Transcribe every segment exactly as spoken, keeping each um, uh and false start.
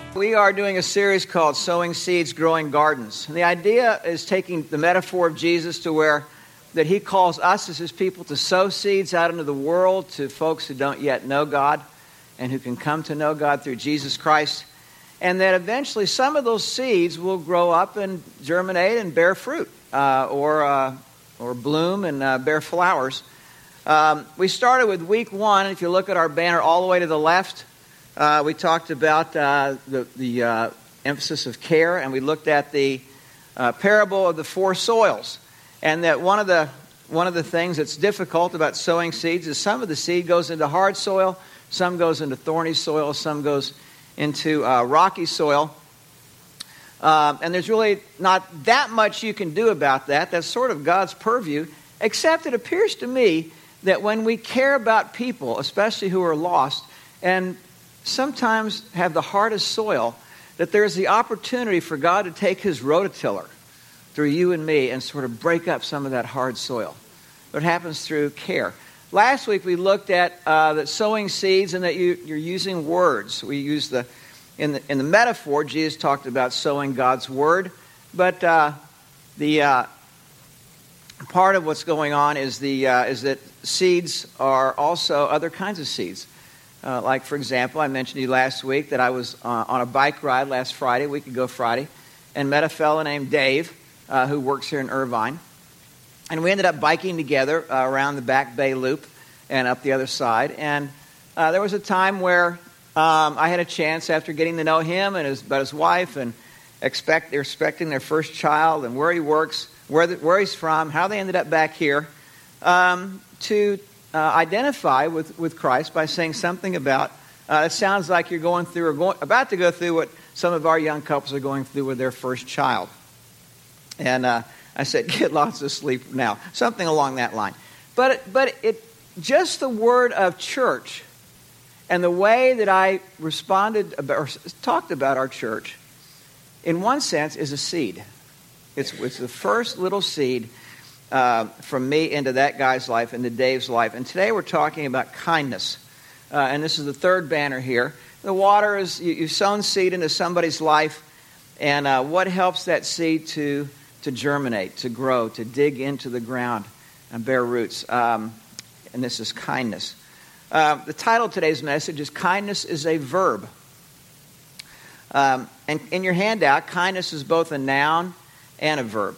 We are doing a series called Sowing Seeds, Growing Gardens. And the idea is taking the metaphor of Jesus to where that he calls us as his people to sow seeds out into the world to folks who don't yet know God and who can come to know God through Jesus Christ. And that eventually some of those seeds will grow up and germinate and bear fruit uh, or, uh, or bloom and uh, bear flowers. Um, we started with week one. If you look at our banner all the way to the left, Uh, we talked about uh, the, the uh, emphasis of care, and we looked at the uh, parable of the four soils. And that one of the one of the things that's difficult about sowing seeds is some of the seed goes into hard soil, some goes into thorny soil, some goes into uh, rocky soil. Uh, and there's really not that much you can do about that. That's sort of God's purview, except it appears to me that when we care about people, especially who are lost, and sometimes have the hardest soil, that there's the opportunity for God to take his rototiller through you and me and sort of break up some of that hard soil. It happens through care. Last week we looked at uh, that sowing seeds and that you, you're using words. We used the in the in the metaphor, Jesus talked about sowing God's word, but uh, the uh, part of what's going on is the uh, is that seeds are also other kinds of seeds. Uh, like, for example, I mentioned to you last week that I was uh, on a bike ride last Friday, a week ago Friday, and met a fellow named Dave uh, who works here in Irvine. And we ended up biking together uh, around the Back Bay Loop and up the other side. And uh, there was a time where um, I had a chance, after getting to know him and his, about his wife, and expect they're expecting their first child and where he works, where, the, where he's from, how they ended up back here, um, to Uh, identify with, with Christ by saying something about, uh, it sounds like you're going through or going, about to go through what some of our young couples are going through with their first child. And uh, I said, get lots of sleep now. Something along that line. But, it, but it just the word of church and the way that I responded about, or talked about our church, in one sense, is a seed. It's, it's the first little seed Uh, from me into that guy's life, into Dave's life. And today we're talking about kindness. Uh, and this is the third banner here. The water is, you, you've sown seed into somebody's life, and uh, what helps that seed to, to germinate, to grow, to dig into the ground and bear roots. Um, and this is kindness. Uh, the title of today's message is Kindness is a Verb. Um, and in your handout, kindness is both a noun and a verb.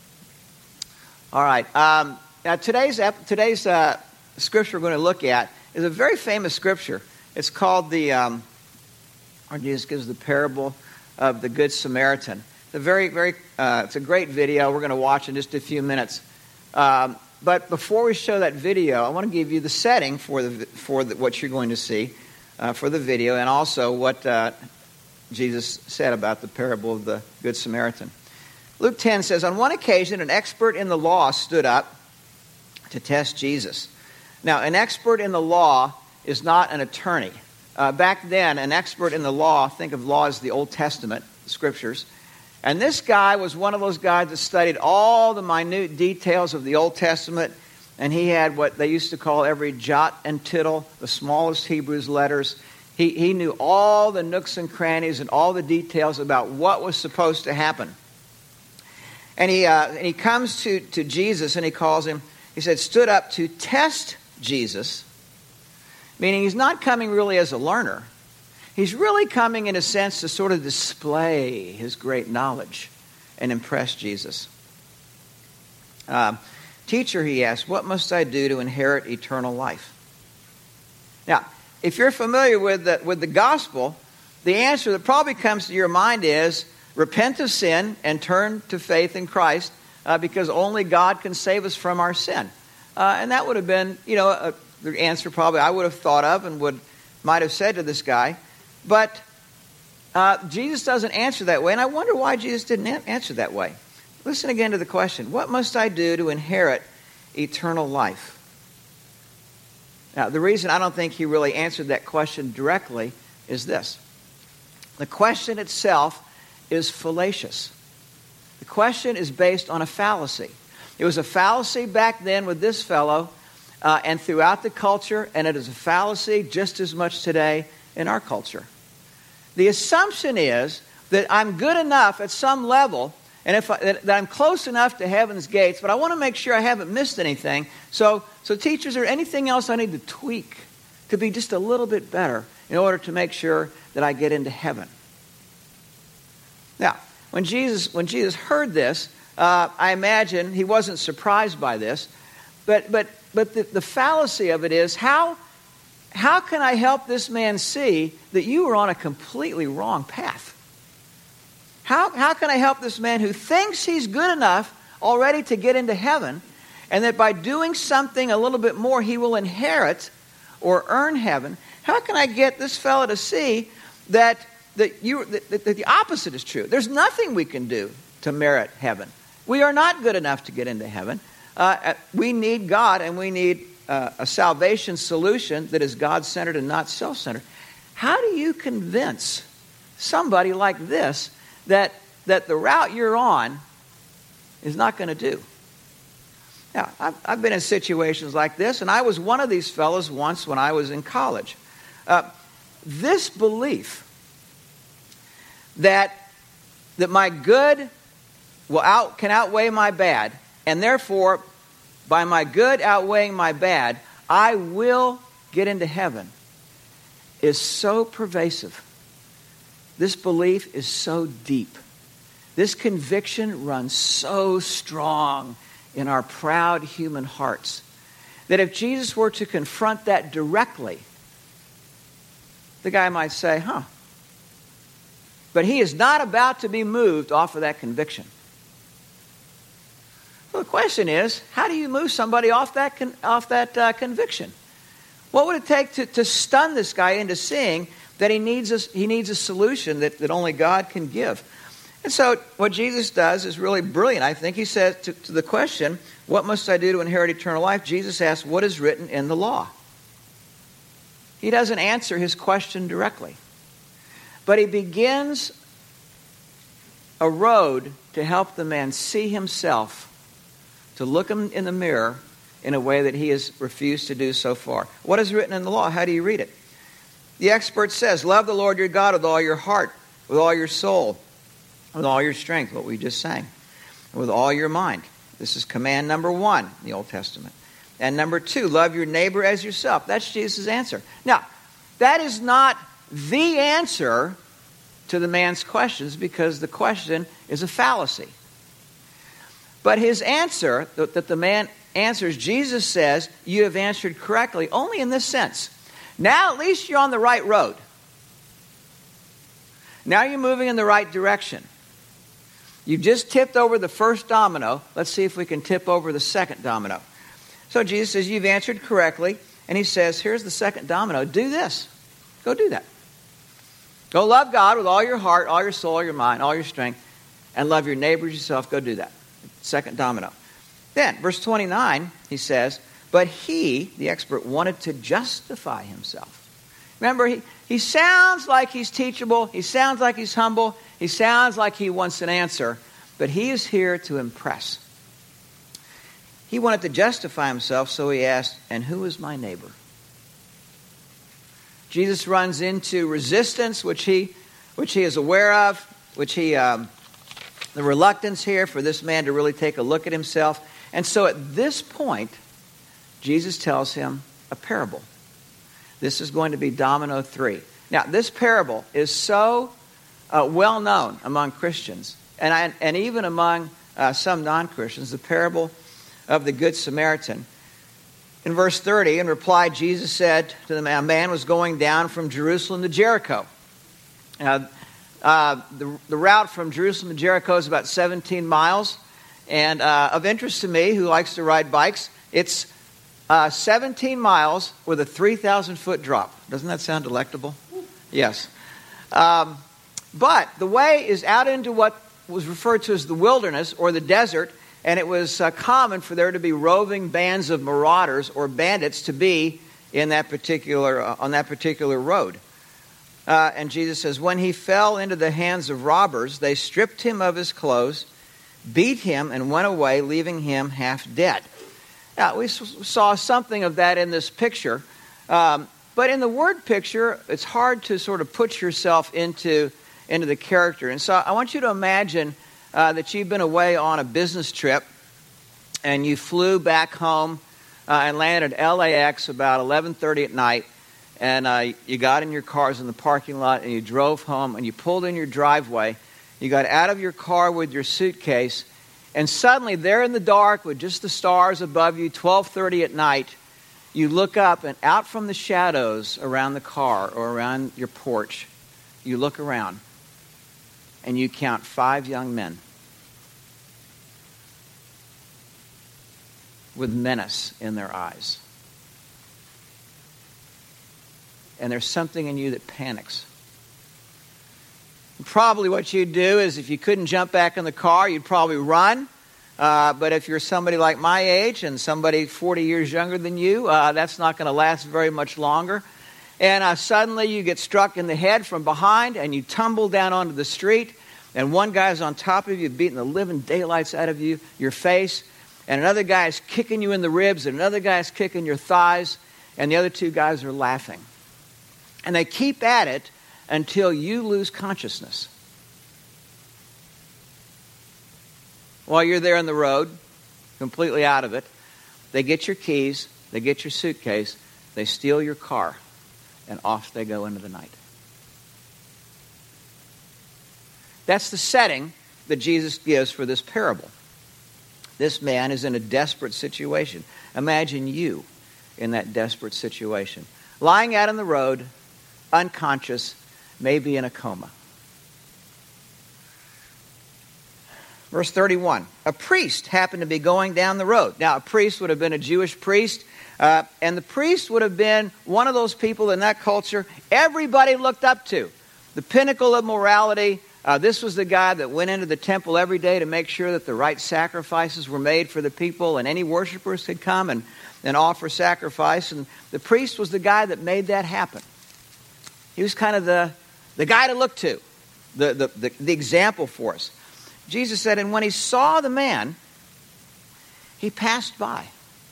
All right. Um, now today's today's uh, scripture we're going to look at is a very famous scripture. It's called the, um, or Jesus gives the parable of the Good Samaritan. It's a very, very, uh, it's a great video. We're going to watch in just a few minutes. Um, but before we show that video, I want to give you the setting for the for the, what you're going to see uh, for the video, and also what uh, Jesus said about the parable of the Good Samaritan. Luke ten says, on one occasion, an expert in the law stood up to test Jesus. Now, an expert in the law is not an attorney. Uh, back then, an expert in the law, think of law as the Old Testament, the scriptures. And this guy was one of those guys that studied all the minute details of the Old Testament. And he had what they used to call every jot and tittle, the smallest Hebrew letters. He, he knew all the nooks and crannies and all the details about what was supposed to happen. And he uh, and he comes to, to Jesus and he calls him, he said, stood up to test Jesus, meaning he's not coming really as a learner. He's really coming in a sense to sort of display his great knowledge and impress Jesus. Uh, Teacher, he asked, what must I do to inherit eternal life? Now, if you're familiar with the, with the gospel, the answer that probably comes to your mind is, repent of sin and turn to faith in Christ uh, because only God can save us from our sin. Uh, and that would have been, you know, a, the answer probably I would have thought of and would might have said to this guy. But uh, Jesus doesn't answer that way, and I wonder why Jesus didn't answer that way. Listen again to the question. What must I do to inherit eternal life? Now, the reason I don't think he really answered that question directly is this. The question itself is fallacious. The question is based on a fallacy. It was a fallacy back then with this fellow uh, and throughout the culture, and it is a fallacy just as much today in our culture. the assumption is that I'm good enough at some level, and if I, that, that I'm close enough to heaven's gates, but I want to make sure I haven't missed anything. So, so teachers, is there anything else I need to tweak to be just a little bit better in order to make sure that I get into heaven? Now, when Jesus when Jesus heard this, uh, I imagine he wasn't surprised by this, but but but the, the fallacy of it is how how can I help this man see that you are on a completely wrong path? How how can I help this man who thinks he's good enough already to get into heaven, and that by doing something a little bit more he will inherit or earn heaven? How can I get this fellow to see that that you that, that the opposite is true? There's nothing we can do to merit heaven. We are not good enough to get into heaven. Uh, we need God, and we need uh, a salvation solution that is God-centered and not self-centered. How do you convince somebody like this that that the route you're on is not going to do? Now, I've, I've been in situations like this, and I was one of these fellows once when I was in college. Uh, this belief that that my good will out can outweigh my bad, and therefore, by my good outweighing my bad, I will get into heaven, is so pervasive. This belief is so deep. This conviction runs so strong in our proud human hearts that if Jesus were to confront that directly, the guy might say, huh. But he is not about to be moved off of that conviction. Well, the question is, how do you move somebody off that con- off that uh, conviction? What would it take to, to stun this guy into seeing that he needs a, he needs a solution that, that only God can give? And so what Jesus does is really brilliant. I think he says to, to the question, what must I do to inherit eternal life? Jesus asks, what is written in the law? He doesn't answer his question directly. But he begins a road to help the man see himself, to look him in the mirror in a way that he has refused to do so far. What is written in the law? How do you read it? The expert says, love the Lord your God with all your heart, with all your soul, with all your strength, what we just sang, and with all your mind. This is command number one in the Old Testament. And number two, love your neighbor as yourself. That's Jesus' answer. Now, that is not the answer to the man's questions, because the question is a fallacy. But his answer that the man answers, Jesus says, you have answered correctly, only in this sense. Now at least you're on the right road. Now you're moving in the right direction. You've just tipped over the first domino. Let's see if we can tip over the second domino. So Jesus says, you've answered correctly. And he says, here's the second domino. Do this. Go do that. Go love God with all your heart, all your soul, all your mind, all your strength. And love your neighbors yourself. Go do that. Second domino. Then, verse twenty-nine, he says, but he, the expert, wanted to justify himself. Remember, he, he sounds like he's teachable. He sounds like he's humble. He sounds like he wants an answer. But he is here to impress. He wanted to justify himself, so he asked, and who is my neighbor? Jesus runs into resistance, which he, which he is aware of, which he, um, the reluctance here for this man to really take a look at himself. And so at this point, Jesus tells him a parable. This is going to be domino three. Now, this parable is so uh, well known among Christians, and, I, and even among uh, some non-Christians, the parable of the Good Samaritan. In verse thirty, in reply, Jesus said to the man, a man was going down from Jerusalem to Jericho. Uh, uh, the, the route from Jerusalem to Jericho is about seventeen miles. And uh, of interest to me, who likes to ride bikes, it's uh, seventeen miles with a three thousand foot drop. Doesn't that sound delectable? Yes. Um, but the way is out into what was referred to as the wilderness or the desert. And it was uh, common for there to be roving bands of marauders or bandits to be in that particular uh, on that particular road. Uh, and Jesus says, when he fell into the hands of robbers, they stripped him of his clothes, beat him, and went away, leaving him half dead. Now, we s- saw something of that in this picture. Um, but in the word picture, it's hard to sort of put yourself into, into the character. And so I want you to imagine uh, that you've been away on a business trip, and you flew back home uh, and landed at L A X about eleven thirty at night, and uh, you got in your cars in the parking lot, and you drove home, and you pulled in your driveway. You got out of your car with your suitcase, and suddenly there in the dark with just the stars above you, twelve thirty at night, you look up, and out from the shadows around the car or around your porch, you look around, and you count five young men with menace in their eyes. And there's something in you that panics. Probably what you'd do is, if you couldn't jump back in the car, you'd probably run. Uh, but if you're somebody like my age and somebody forty years younger than you, uh, that's not going to last very much longer. And uh, suddenly you get struck in the head from behind, and you tumble down onto the street, and one guy's on top of you, beating the living daylights out of you, your face, and another guy is kicking you in the ribs, and another guy is kicking your thighs, and the other two guys are laughing. And they keep at it until you lose consciousness. While you're there on the road, completely out of it, they get your keys, they get your suitcase, they steal your car, and off they go into the night. That's the setting that Jesus gives for this parable. This man is in a desperate situation. Imagine you in that desperate situation. Lying out on the road, unconscious, maybe in a coma. Verse thirty-one, a priest happened to be going down the road. Now, a priest would have been a Jewish priest, uh, and the priest would have been one of those people in that culture everybody looked up to. The pinnacle of morality. Uh, this was the guy that went into the temple every day to make sure that the right sacrifices were made for the people, and any worshipers could come and, and offer sacrifice. And the priest was the guy that made that happen. He was kind of the, the guy to look to, the, the, the, the example for us. Jesus said, and when he saw the man, he passed by.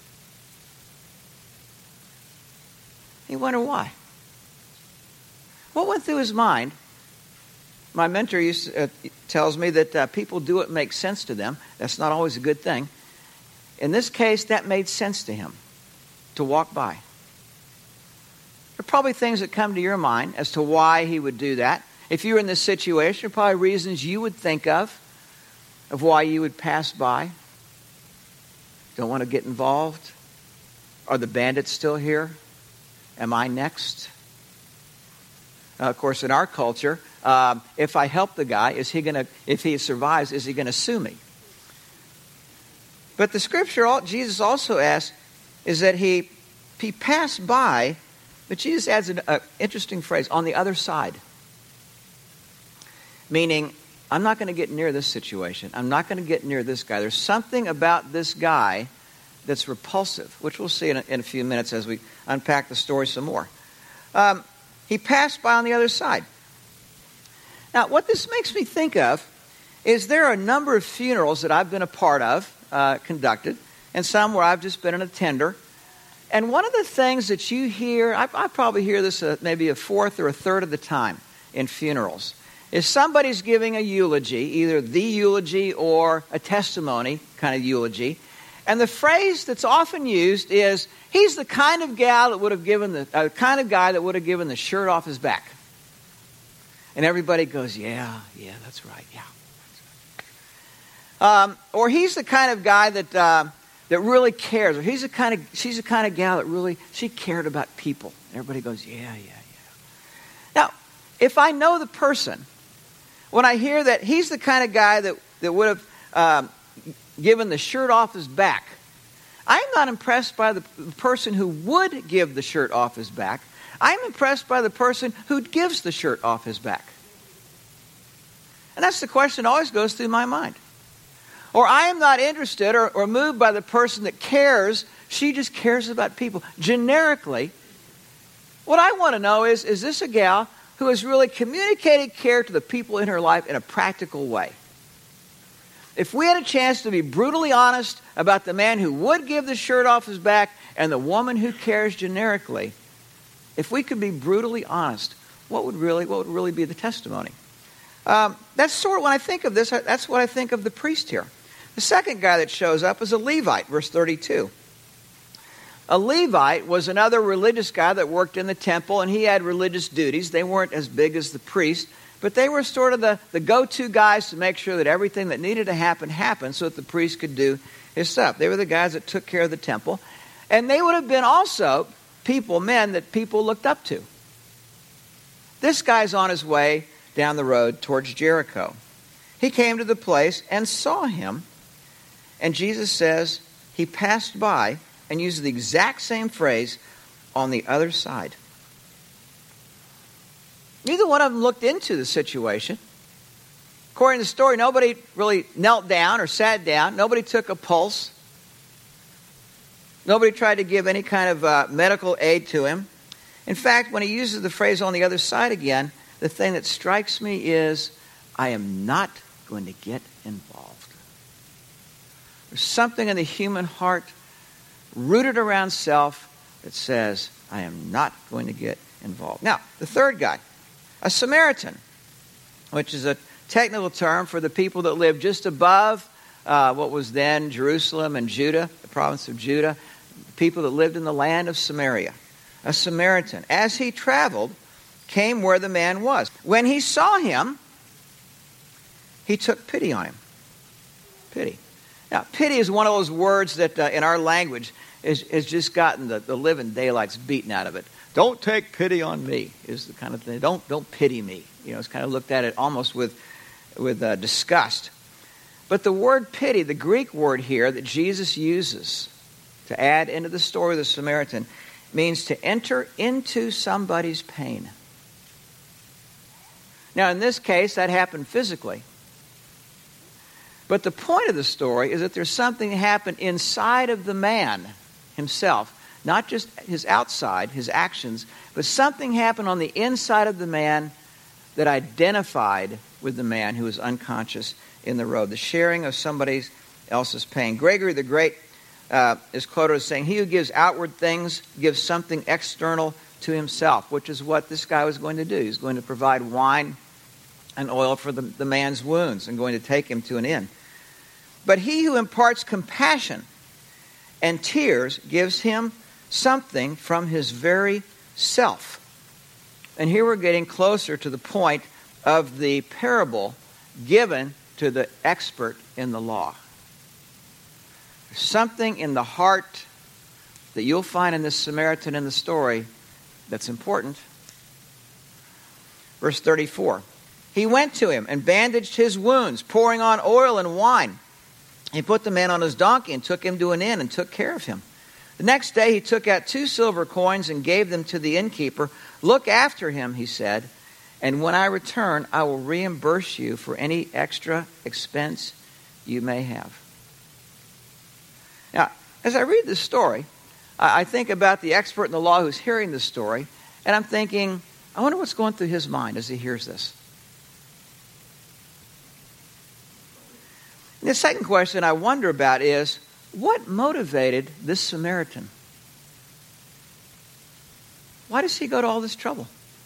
He wondered why. What went through his mind? My mentor used to, uh, tells me that uh, people do what makes sense to them. That's not always a good thing. In this case, that made sense to him, to walk by. There are probably things that come to your mind as to why he would do that. If you were in this situation, there are probably reasons you would think of, of why you would pass by. Don't want to get involved. Are the bandits still here? Am I next? Uh, of course, in our culture, uh, if I help the guy, is he going to? If he survives, is he going to sue me? But the scripture, Jesus also asks, is that he he passed by. But Jesus adds an uh, interesting phrase, on the other side. Meaning, I'm not going to get near this situation. I'm not going to get near this guy. There's something about this guy that's repulsive, which we'll see in a, in a few minutes as we unpack the story some more. Um, he passed by on the other side. Now, what this makes me think of is there are a number of funerals that I've been a part of, uh, conducted, and some where I've just been an attender. And one of the things that you hear, I, I probably hear this uh, maybe a fourth or a third of the time in funerals, is somebody's giving a eulogy, either the eulogy or a testimony kind of eulogy. And the phrase that's often used is, he's the kind of gal that would have given the uh, kind of guy that would have given the shirt off his back. And everybody goes, yeah, yeah, that's right, yeah. Um, or he's the kind of guy that uh, that really cares. Or he's the kind of she's the kind of gal that really she cared about people. Everybody goes, yeah, yeah, yeah. Now, if I know the person, when I hear that he's the kind of guy that, that would have um, given the shirt off his back, I'm not impressed by the person who would give the shirt off his back. I'm impressed by the person who gives the shirt off his back. And that's the question that always goes through my mind. Or I am not interested or, or moved by the person that cares. She just cares about people. Generically, what I want to know is, is this a gal who has really communicated care to the people in her life in a practical way? If we had a chance to be brutally honest about the man who would give the shirt off his back and the woman who cares generically, if we could be brutally honest, what would really, what would really be the testimony? Um, that's sort of, when I think of this, that's what I think of the priest here. The second guy that shows up is a Levite, verse thirty-two. A Levite was another religious guy that worked in the temple, and he had religious duties. They weren't as big as the priest, but they were sort of the, the go-to guys to make sure that everything that needed to happen happened so that the priest could do his stuff. They were the guys that took care of the temple. And they would have been also people, men that people looked up to. This guy's on his way down the road towards Jericho. He came to the place and saw him, and Jesus says he passed by and uses the exact same phrase, on the other side. Neither one of them looked into the situation. According to the story, nobody really knelt down or sat down. Nobody took a pulse. Nobody tried to give any kind of uh, medical aid to him. In fact, when he uses the phrase on the other side again, the thing that strikes me is, I am not going to get involved. There's something in the human heart rooted around self that says, I am not going to get involved. Now, the third guy, a Samaritan, which is a technical term for the people that lived just above uh, what was then Jerusalem and Judah, the province of Judah, people that lived in the land of Samaria. A Samaritan, as he traveled, came where the man was. When he saw him, he took pity on him. Pity. Now, pity is one of those words that uh, in our language is, has just gotten the, the living daylights beaten out of it. Don't take pity on me is the kind of thing. Don't don't pity me. You know, it's kind of looked at it almost with with uh, disgust. But the word pity, the Greek word here that Jesus uses to add into the story of the Samaritan, means to enter into somebody's pain. Now, in this case, that happened physically. But the point of the story is that there's something that happened inside of the man himself. Not just his outside, his actions, but something happened on the inside of the man that identified with the man who was unconscious in the road. The sharing of somebody else's pain. Gregory the Great uh, is quoted as saying, he who gives outward things gives something external to himself, which is what this guy was going to do. He was going to provide wine and oil for the, the man's wounds and going to take him to an inn. But he who imparts compassion and tears gives him something from his very self. And here we're getting closer to the point of the parable given to the expert in the law. There's something in the heart that you'll find in this Samaritan in the story that's important. Verse thirty-four. He went to him and bandaged his wounds, pouring on oil and wine. He put the man on his donkey and took him to an inn and took care of him. The next day he took out two silver coins and gave them to the innkeeper. Look after him, he said, and when I return, I will reimburse you for any extra expense you may have. Now, as I read this story, I think about the expert in the law who's hearing this story, and I'm thinking, I wonder what's going through his mind as he hears this. And the second question I wonder about is, what motivated this Samaritan? Why does he go to all this trouble?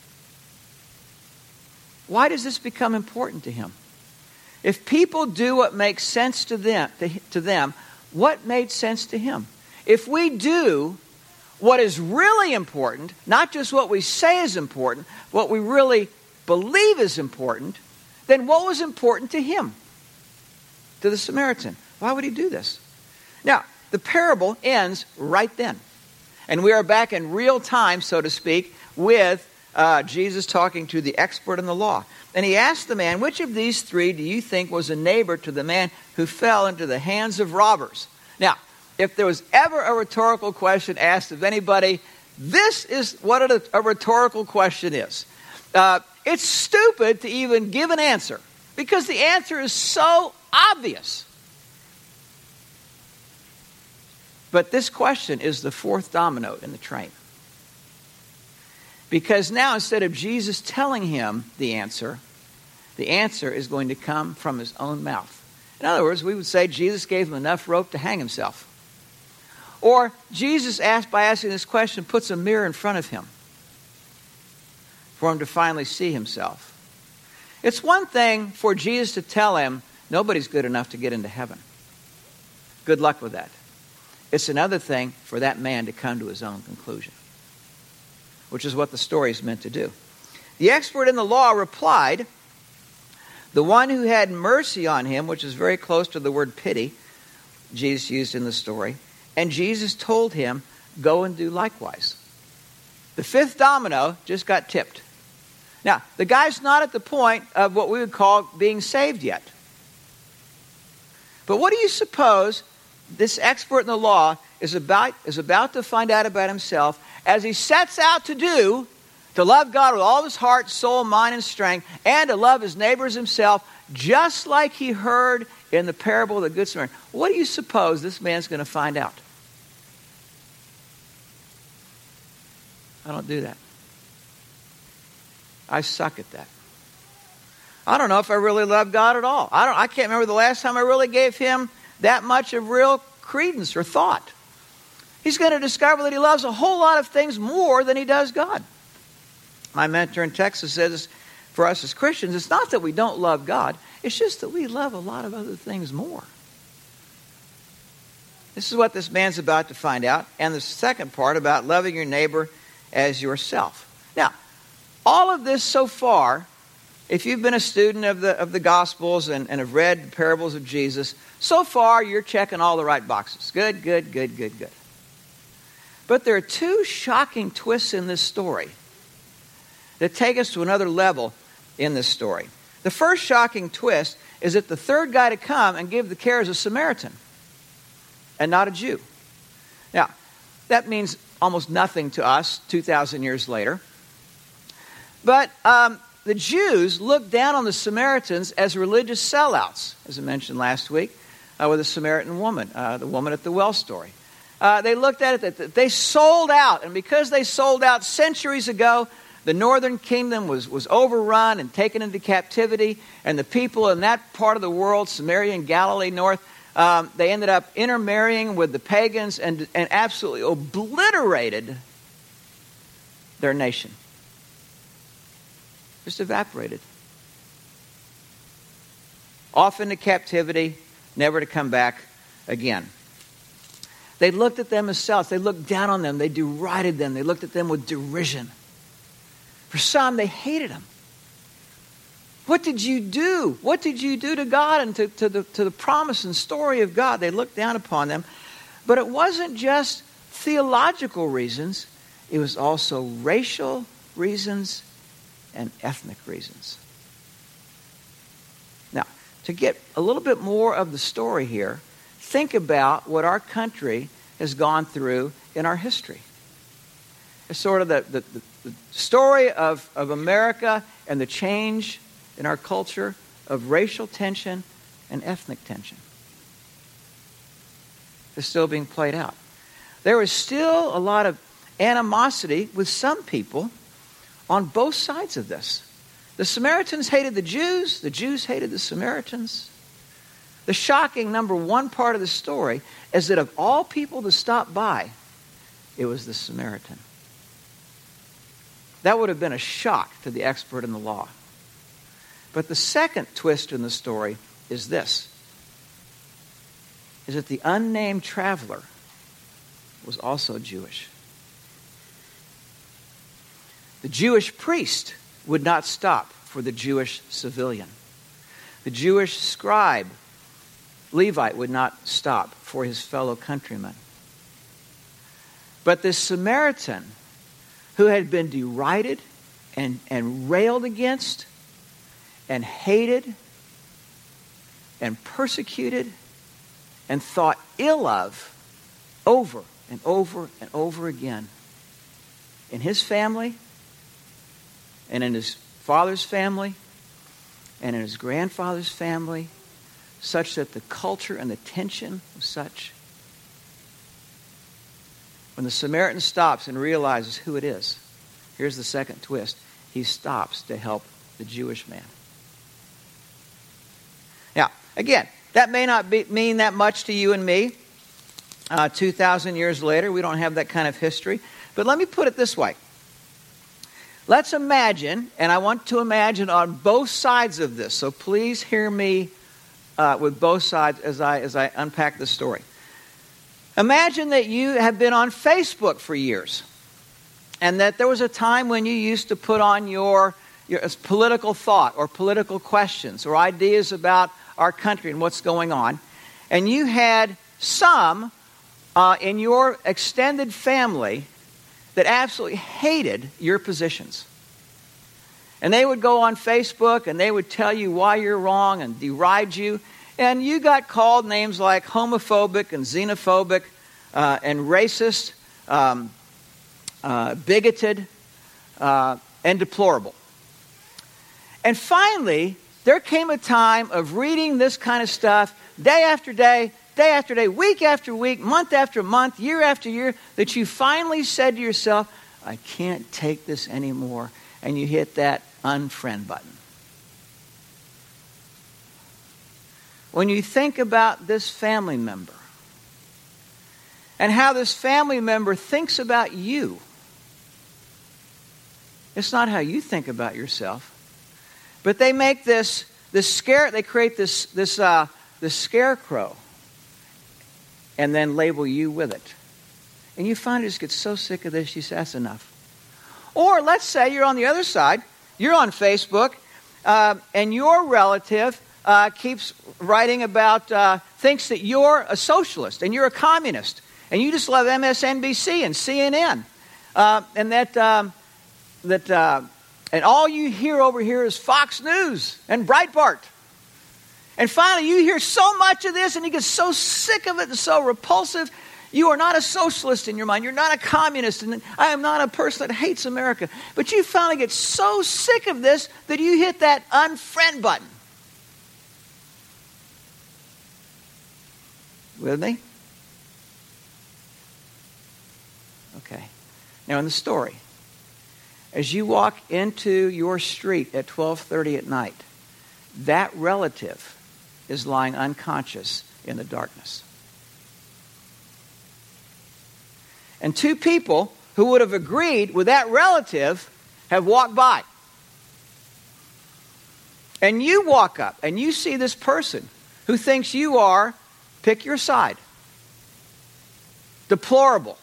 Why does this become important to him? If people do what makes sense to them, to, to them, what made sense to him? If we do what is really important, not just what we say is important, what we really believe is important, then what was important to him? To the Samaritan. Why would he do this? Now, the parable ends right then. And we are back in real time, so to speak, with uh, Jesus talking to the expert in the law. And he asked the man, which of these three do you think was a neighbor to the man who fell into the hands of robbers? Now, if there was ever a rhetorical question asked of anybody, this is what a, a rhetorical question is. Uh, it's stupid to even give an answer, because the answer is so obvious. But this question is the fourth domino in the train. Because now, instead of Jesus telling him the answer, the answer is going to come from his own mouth. In other words, we would say Jesus gave him enough rope to hang himself. Or Jesus, asked by asking this question, puts a mirror in front of him. for him to finally see himself. It's one thing for Jesus to tell him, nobody's good enough to get into heaven. Good luck with that. It's another thing for that man to come to his own conclusion, which is what the story is meant to do. The expert in the law replied, the one who had mercy on him, which is very close to the word pity Jesus used in the story, and Jesus told him, go and do likewise. The fifth domino just got tipped. Now, the guy's not at the point of what we would call being saved yet. But what do you suppose this expert in the law is about, is about to find out about himself as he sets out to do, to love God with all his heart, soul, mind, and strength, and to love his neighbors himself, just like he heard in the parable of the Good Samaritan? What do you suppose this man's going to find out? I don't do that. I suck at that. I don't know if I really love God at all. I don't. I can't remember the last time I really gave him that much of real credence or thought. He's going to discover that he loves a whole lot of things more than he does God. My mentor in Texas says, for us as Christians, it's not that we don't love God. It's just that we love a lot of other things more. This is what this man's about to find out. And the second part about loving your neighbor as yourself. Now, all of this so far, if you've been a student of the of the Gospels and, and have read the parables of Jesus, so far you're checking all the right boxes. Good, good, good, good, good. But there are two shocking twists in this story that take us to another level in this story. The first shocking twist is that the third guy to come and give the care is a Samaritan and not a Jew. Now, that means almost nothing to us two thousand years later. But um, the Jews looked down on the Samaritans as religious sellouts, as I mentioned last week uh, with the Samaritan woman, uh, the woman at the well story. Uh, they looked at it that they sold out, and because they sold out centuries ago, the northern kingdom was, was overrun and taken into captivity, and the people in that part of the world, Samaria and Galilee north, um, they ended up intermarrying with the pagans and, and absolutely obliterated their nation. Just evaporated. Off into captivity, never to come back again. They looked at them as sellouts. They looked down on them. They derided them. They looked at them with derision. For some, they hated them. What did you do? What did you do to God and to, to, the, to the promise and story of God? They looked down upon them. But it wasn't just theological reasons. It was also racial reasons and ethnic reasons. Now, to get a little bit more of the story here, think about what our country has gone through in our history. It's sort of the, the, the story of, of America and the change in our culture of racial tension and ethnic tension. It's still being played out. There is still a lot of animosity with some people on both sides of this. The Samaritans hated the Jews. The Jews hated the Samaritans. The shocking number one part of the story is that of all people to stop by, it was the Samaritan. That would have been a shock to the expert in the law. But the second twist in the story is this, is that the unnamed traveler was also Jewish. The Jewish priest would not stop for the Jewish civilian. The Jewish scribe, Levite, would not stop for his fellow countrymen. But this Samaritan, who had been derided and, and railed against and hated and persecuted and thought ill of over and over and over again in his family and in his father's family and in his grandfather's family, such that the culture and the tension was such. When the Samaritan stops and realizes who it is, here's the second twist. He stops to help the Jewish man. Now, again, that may not be, mean that much to you and me. Uh, two thousand years later, we don't have that kind of history. But let me put it this way. let's imagine, and I want to imagine on both sides of this, so please hear me uh, with both sides as I, as I unpack the story. Imagine that you have been on Facebook for years, and that there was a time when you used to put on your, your political thought or political questions or ideas about our country and what's going on, and you had some uh, in your extended family that absolutely hated your positions. And they would go on Facebook and they would tell you why you're wrong and deride you. And you got called names like homophobic and xenophobic uh, and racist, um, uh, bigoted, uh, and deplorable. And finally, there came a time of reading this kind of stuff day after day, day after day, week after week, month after month, year after year, that you finally said to yourself, I can't take this anymore. And you hit that unfriend button. When you think about this family member and how this family member thinks about you, it's not how you think about yourself. But they make this, this scare, they create this, this, uh, this scarecrow and then label you with it. And you finally just get so sick of this, you say, that's enough. Or let's say you're on the other side, you're on Facebook, uh, and your relative uh, keeps writing about, uh, thinks that you're a socialist and you're a communist, and you just love M S N B C and C N N, uh, and that, um, that uh, and all you hear over here is Fox News and Breitbart. And finally, you hear so much of this, and you get so sick of it and so repulsive. You are not a socialist in your mind. You're not a communist. And I am not a person that hates America. But you finally get so sick of this that you hit that unfriend button. With me? Okay. Now in the story, as you walk into your street at twelve thirty at night, that relative is lying unconscious in the darkness. And two people who would have agreed with that relative have walked by. And you walk up and you see this person who thinks you are, pick your side, deplorable.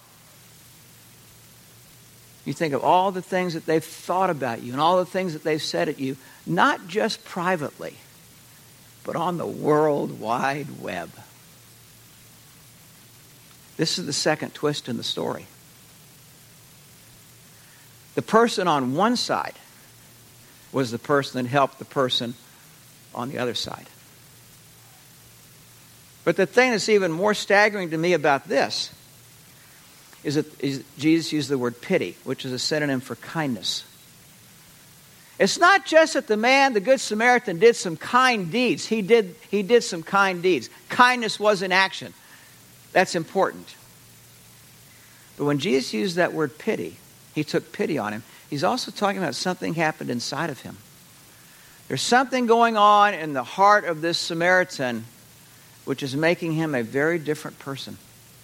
You think of all the things that they've thought about you and all the things that they've said at you, not just privately, but on the World Wide Web. This is the second twist in the story. The person on one side was the person that helped the person on the other side. But the thing that's even more staggering to me about this is that is Jesus used the word pity, which is a synonym for kindness. It's not just that the man, the Good Samaritan, did some kind deeds. He did, he did some kind deeds. Kindness was in action. That's important. But when Jesus used that word pity, he took pity on him. He's also talking about something happened inside of him. There's something going on in the heart of this Samaritan which is making him a very different person.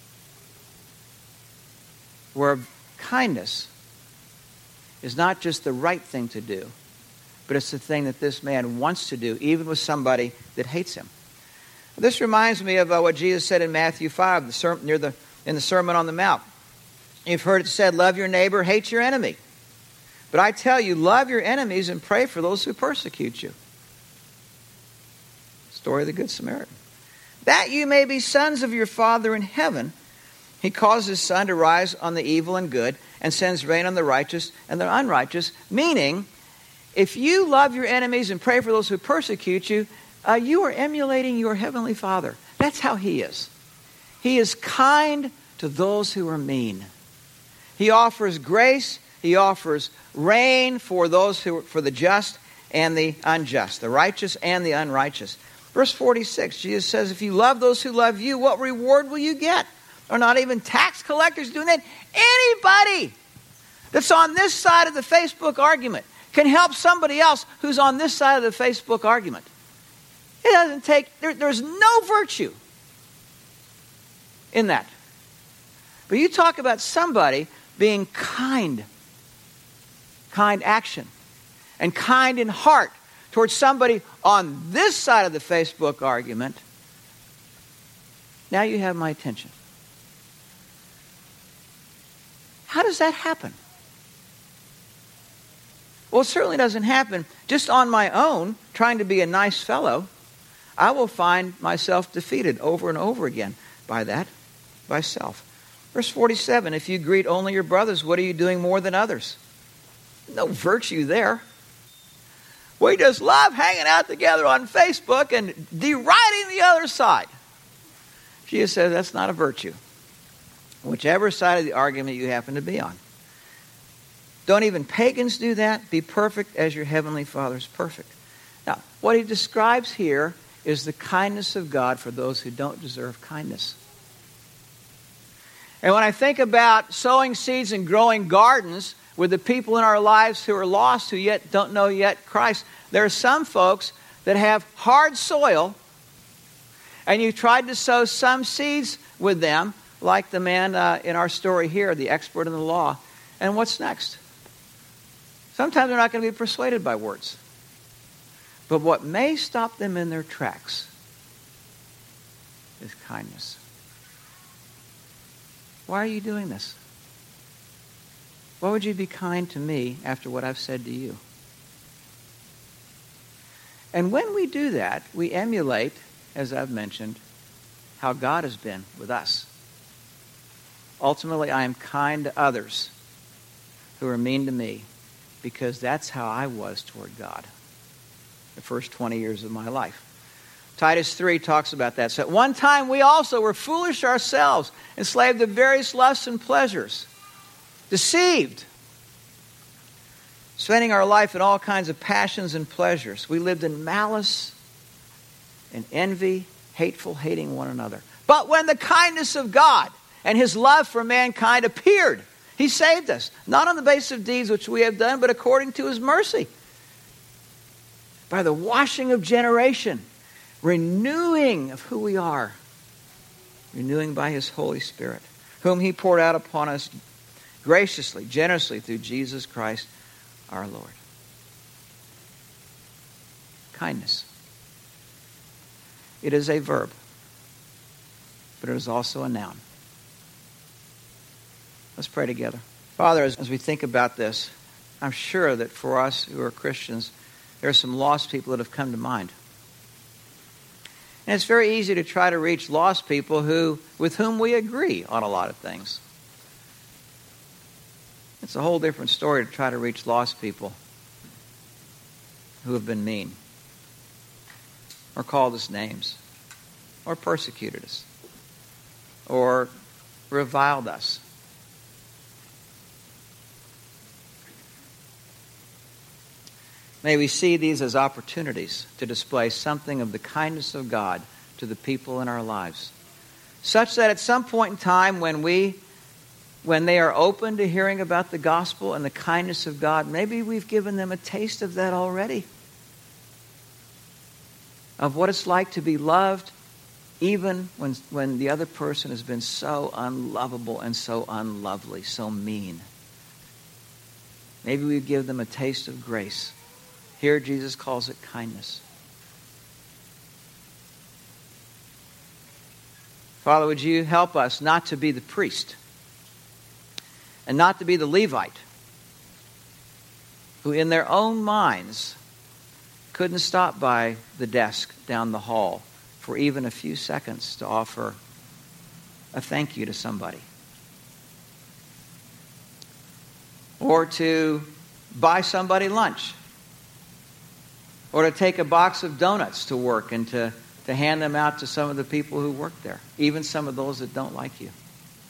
Where kindness is not just the right thing to do, but it's the thing that this man wants to do, even with somebody that hates him. This reminds me of uh, what Jesus said in Matthew five, the ser- near the in the Sermon on the Mount. You've heard it said, love your neighbor, hate your enemy. But I tell you, love your enemies and pray for those who persecute you. Story of the Good Samaritan. That you may be sons of your Father in heaven. He causes his sun to rise on the evil and good and sends rain on the righteous and the unrighteous. Meaning, if you love your enemies and pray for those who persecute you, uh, you are emulating your heavenly Father. That's how he is. He is kind to those who are mean. He offers grace. He offers rain for those who, for the just and the unjust, the righteous and the unrighteous. Verse forty-six, Jesus says, if you love those who love you, what reward will you get? Are not even tax collectors doing that? Anybody that's on this side of the Facebook argument can help somebody else who's on this side of the Facebook argument. It doesn't take, there, there's no virtue in that. But you talk about somebody being kind. kind action and kind in heart towards somebody on this side of the Facebook argument, now you have my attention. How does that happen? Well, it certainly doesn't happen just on my own, trying to be a nice fellow. I will find myself defeated over and over again by that, by self. Verse forty-seven, if you greet only your brothers, what are you doing more than others? No virtue there. We just love hanging out together on Facebook and deriding the other side. Jesus says that's not a virtue. Whichever side of the argument you happen to be on. Don't even pagans do that? Be perfect as your heavenly Father is perfect. Now, what he describes here is the kindness of God for those who don't deserve kindness. And when I think about sowing seeds and growing gardens with the people in our lives who are lost, who yet don't know yet Christ, there are some folks that have hard soil, and you tried to sow some seeds with them, like the man uh, in our story here, the expert in the law. And what's next? Sometimes they're not going to be persuaded by words. But what may stop them in their tracks is kindness. Why are you doing this? Why would you be kind to me after what I've said to you? And when we do that, we emulate, as I've mentioned, how God has been with us. Ultimately, I am kind to others who are mean to me because that's how I was toward God the first twenty years of my life. Titus three talks about that. So at one time we also were foolish ourselves, enslaved to various lusts and pleasures, deceived, spending our life in all kinds of passions and pleasures. We lived in malice and envy, hateful, hating one another. But when the kindness of God and his love for mankind appeared, he saved us, not on the basis of deeds which we have done, but according to his mercy, by the washing of generation, renewing of who we are, renewing by his Holy Spirit, whom he poured out upon us graciously, generously through Jesus Christ our Lord. Kindness. It is a verb, but it is also a noun. Let's pray together. Father, as, as we think about this, I'm sure that for us who are Christians, there are some lost people that have come to mind. And it's very easy to try to reach lost people who, with whom we agree on a lot of things. It's a whole different story to try to reach lost people who have been mean, or called us names, or persecuted us, or reviled us. May we see these as opportunities to display something of the kindness of God to the people in our lives, such that at some point in time when we, when they are open to hearing about the gospel and the kindness of God, maybe we've given them a taste of that already, of what it's like to be loved even when, when the other person has been so unlovable and so unlovely, so mean. Maybe we give them a taste of grace. Here Jesus calls it kindness. Father, would you help us not to be the priest and not to be the Levite who in their own minds couldn't stop by the desk down the hall for even a few seconds to offer a thank you to somebody, or to buy somebody lunch, or to take a box of donuts to work and to, to hand them out to some of the people who work there, even some of those that don't like you.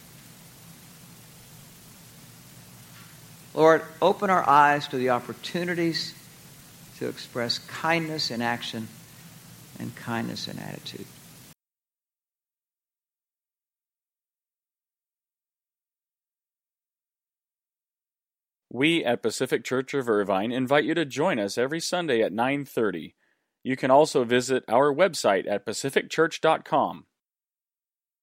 Lord, open our eyes to the opportunities to express kindness in action and kindness in attitude. We at Pacific Church of Irvine invite you to join us every Sunday at nine thirty. You can also visit our website at pacific church dot com.